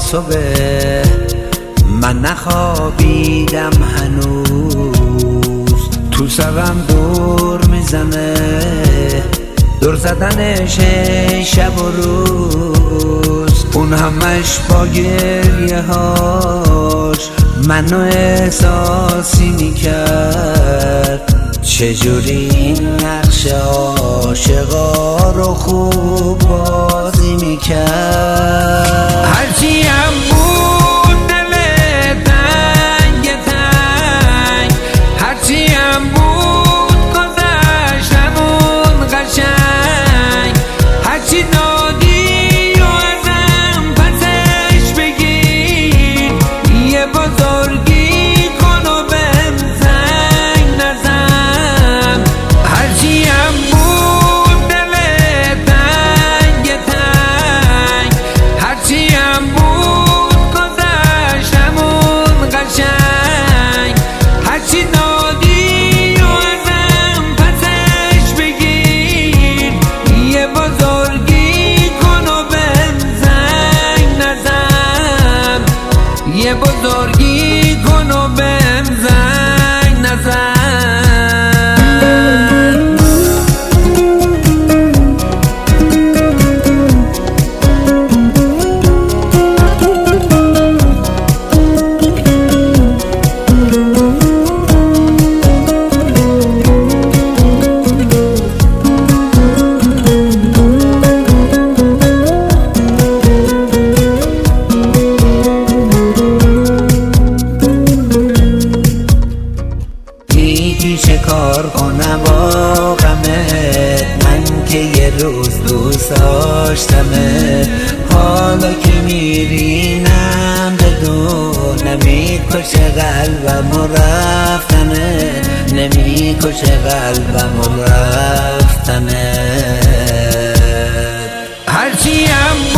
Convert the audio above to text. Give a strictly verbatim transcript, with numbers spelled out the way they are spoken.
صبح من نخوابیدم هنوز، تو سرم دور میزنه دور زدنش شب و روز، اون همش با گریه هاش منو احساسی میکرد. چجوری این نقش عاشقا رو خوب بازی میکرد. هرچی هم بود دل تنگ تنگ، هرچی هم بود گذشتمون قشنگ، هرچی دادی و ازم پسش بگیر، یه بزرگی کن و بهم زنگ نزن. هرچی هم بود دل تنگ تنگ، هرچی هم بود گذشتمون قشنگ، هرچی دادی و ازم پسش بگیر، یه بزرگی کن و بهم زنگ نزن، یه بزرگی کن و بهم زنگ نزن. چه کار کنم با غمت، من که یه روز دوست داشتمت، حالا که میرینم بدون نمیکشه قلبم و رفتنت، نمیکشه قلبم و رفتنت. هرچی هم